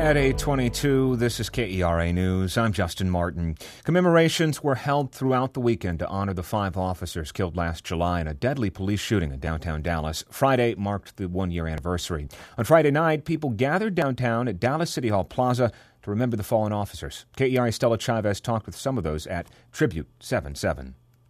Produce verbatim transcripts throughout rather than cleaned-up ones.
At eight twenty-two, this is K E R A News. I'm Justin Martin. Commemorations were held throughout the weekend to honor the five officers killed last July in a deadly police shooting in downtown Dallas. Friday marked the one-year anniversary. On Friday night, people gathered downtown at Dallas City Hall Plaza to remember the fallen officers. K E R A's Stella Chavez talked with some of those at Tribute seventy-seven.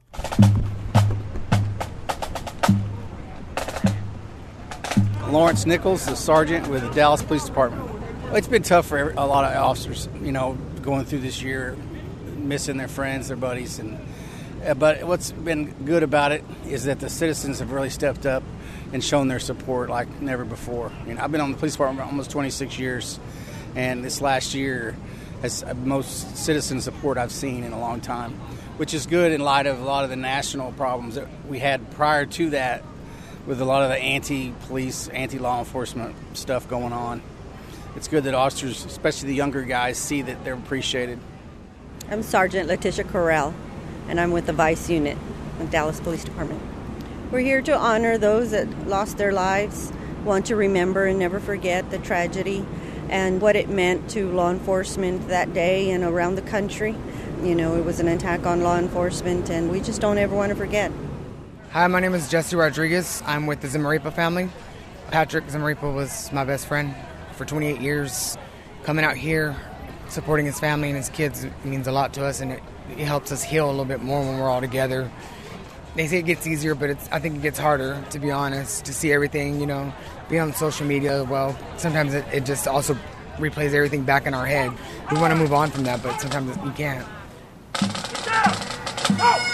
Lawrence Nichols, the sergeant with the Dallas Police Department. It's been tough for a lot of officers, you know, going through this year, missing their friends, their buddies. and uh, But what's been good about it is that the citizens have really stepped up and shown their support like never before. I mean, I've been on the police department for almost twenty-six years, and this last year has the most citizen support I've seen in a long time, which is good in light of a lot of the national problems that we had prior to that with a lot of the anti-police, anti-law enforcement stuff going on. It's good that officers, especially the younger guys, see that they're appreciated. I'm Sergeant Letitia Correll, and I'm with the Vice Unit of Dallas Police Department. We're here to honor those that lost their lives, want to remember and never forget the tragedy and what it meant to law enforcement that day and around the country. You know, it was an attack on law enforcement, and we just don't ever want to forget. Hi, my name is Jesse Rodriguez. I'm with the Zamaripa family. Patrick Zamaripa was my best friend for twenty-eight years. Coming out here, supporting his family and his kids means a lot to us, and it, it helps us heal a little bit more when we're all together. They say it gets easier, but it's, I think it gets harder, to be honest, to see everything, you know, be on social media. Well, sometimes it, it just also replays everything back in our head. We want to move on from that, but sometimes you can't. Get down! Go!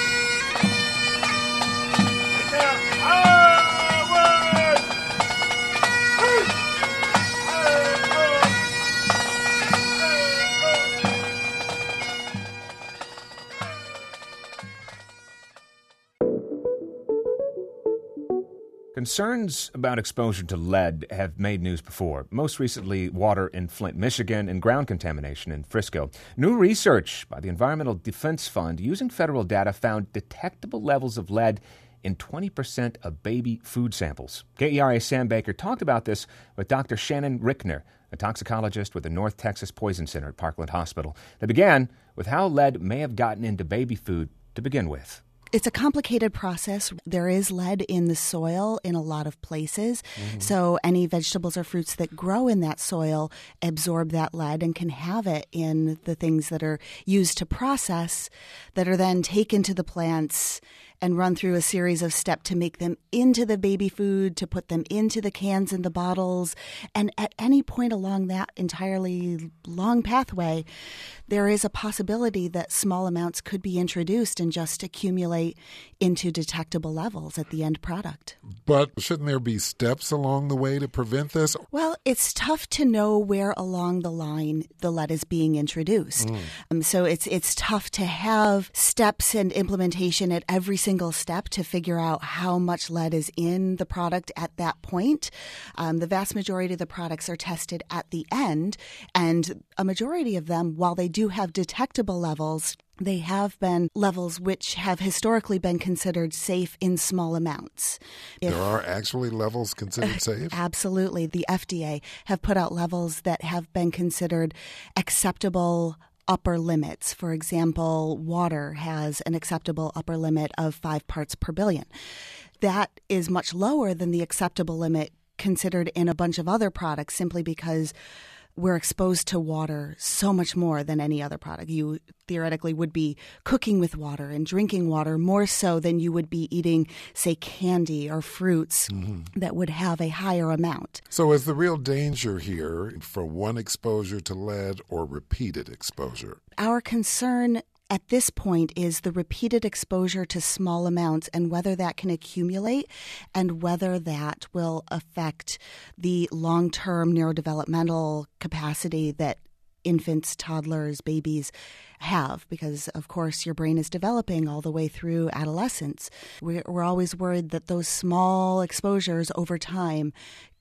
Concerns about exposure to lead have made news before, most recently water in Flint, Michigan, and ground contamination in Frisco. New research by the Environmental Defense Fund using federal data found detectable levels of lead in twenty percent of baby food samples. K E R A's Sam Baker talked about this with Doctor Shannon Rickner, a toxicologist with the North Texas Poison Center at Parkland Hospital. They began with how lead may have gotten into baby food to begin with. It's a complicated process. There is lead in the soil in a lot of places. Mm-hmm. So any vegetables or fruits that grow in that soil absorb that lead and can have it in the things that are used to process that are then taken to the plants and run through a series of steps to make them into the baby food, to put them into the cans and the bottles. And at any point along that entirely long pathway, there is a possibility that small amounts could be introduced and just accumulate into detectable levels at the end product. But shouldn't there be steps along the way to prevent this? Well, it's tough to know where along the line the lead is being introduced. Mm. Um, so it's it's tough to have steps and implementation at every single step to figure out how much lead is in the product at that point. Um, the vast majority of the products are tested at the end, and a majority of them, while they do have detectable levels, they have been levels which have historically been considered safe in small amounts. If, there are actually levels considered safe? Absolutely. The F D A have put out levels that have been considered acceptable upper limits. For example, water has an acceptable upper limit of five parts per billion. That is much lower than the acceptable limit considered in a bunch of other products simply because we're exposed to water so much more than any other product. You theoretically would be cooking with water and drinking water more so than you would be eating, say, candy or fruits mm-hmm. that would have a higher amount. So is the real danger here for one exposure to lead or repeated exposure? Our concern at this point is the repeated exposure to small amounts and whether that can accumulate and whether that will affect the long-term neurodevelopmental capacity that infants, toddlers, babies have, because, of course, your brain is developing all the way through adolescence. We're, we're always worried that those small exposures over time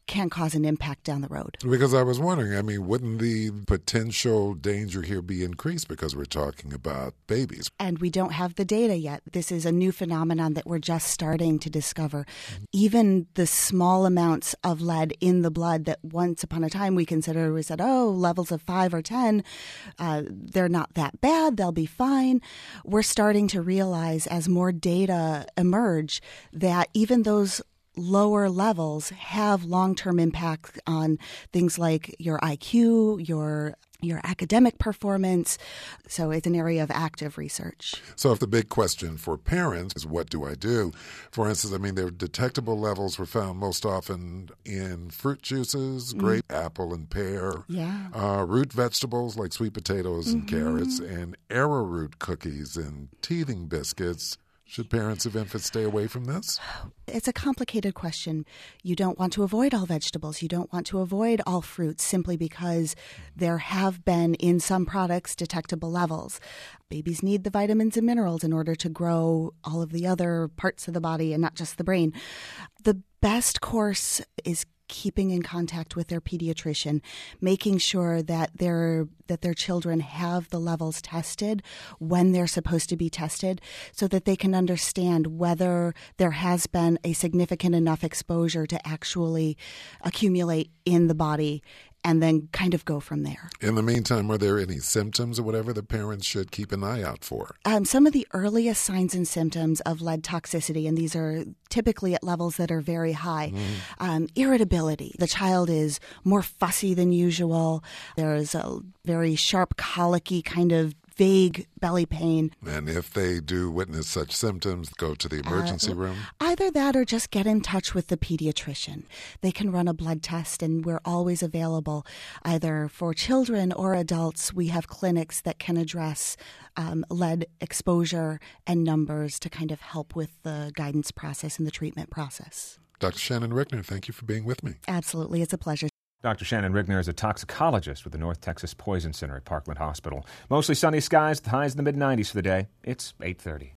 can cause an impact down the road. Because I was wondering, I mean, wouldn't the potential danger here be increased because we're talking about babies? And we don't have the data yet. This is a new phenomenon that we're just starting to discover. Mm-hmm. Even the small amounts of lead in the blood that once upon a time we considered, we said, oh, levels of five or ten, uh, they're not that bad, they'll be fine. We're starting to realize as more data emerge that even those lower levels have long-term impact on things like your I Q, your your academic performance. So it's an area of active research. So if the big question for parents is what do I do? For instance, I mean, their detectable levels were found most often in fruit juices, grape, mm. apple, and pear. Yeah. Uh, root vegetables like sweet potatoes and mm-hmm. carrots, and arrowroot cookies and teething biscuits. Should parents of infants stay away from this? It's a complicated question. You don't want to avoid all vegetables. You don't want to avoid all fruits simply because there have been in some products detectable levels. Babies need the vitamins and minerals in order to grow all of the other parts of the body and not just the brain. The best course is keeping in contact with their pediatrician, making sure that their that their children have the levels tested when they're supposed to be tested so that they can understand whether there has been a significant enough exposure to actually accumulate in the body and then kind of go from there. In the meantime, are there any symptoms or whatever the parents should keep an eye out for? Um, some of the earliest signs and symptoms of lead toxicity, and these are typically at levels that are very high, mm. um, irritability. The child is more fussy than usual. There's a very sharp, colicky kind of vague belly pain. And if they do witness such symptoms, go to the emergency uh, room? Either that or just get in touch with the pediatrician. They can run a blood test, and we're always available either for children or adults. We have clinics that can address um, lead exposure and numbers to kind of help with the guidance process and the treatment process. Doctor Shannon Rickner, thank you for being with me. Absolutely. It's a pleasure. Doctor Shannon Rickner is a toxicologist with the North Texas Poison Center at Parkland Hospital. Mostly sunny skies, the highs in the mid nineties for the day. It's eight thirty.